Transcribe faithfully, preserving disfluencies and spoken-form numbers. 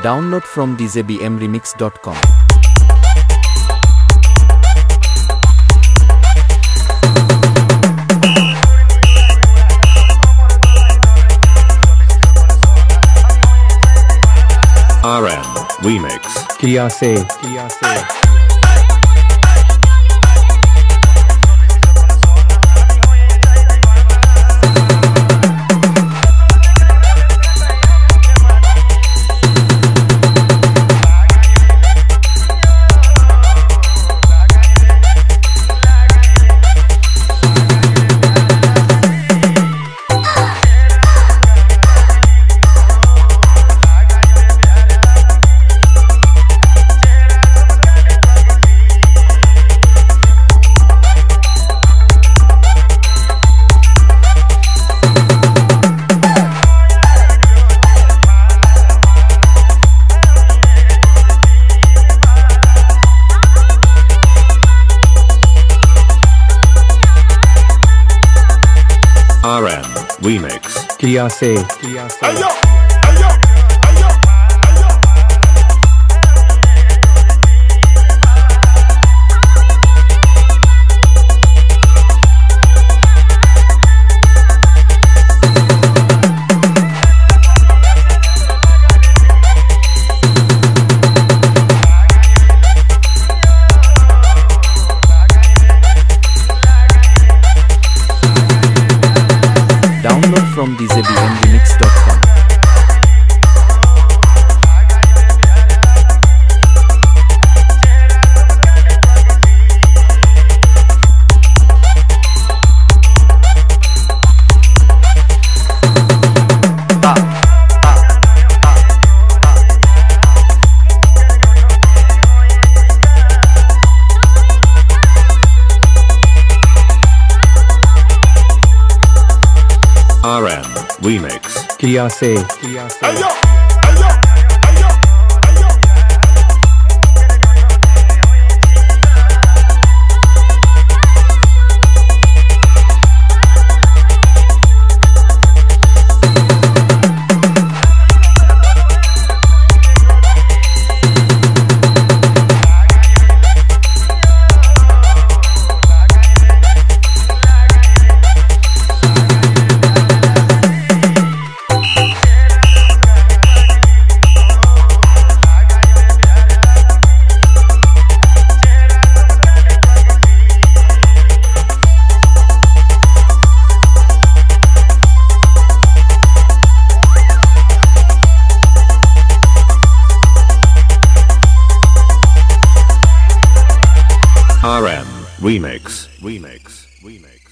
Download from d j b m remix dot com. R M Remix किया से किया से R M Remix किया से किया से Download from d j b m remix dot com. R M Remix किया से किया से R M Remix Remix Remix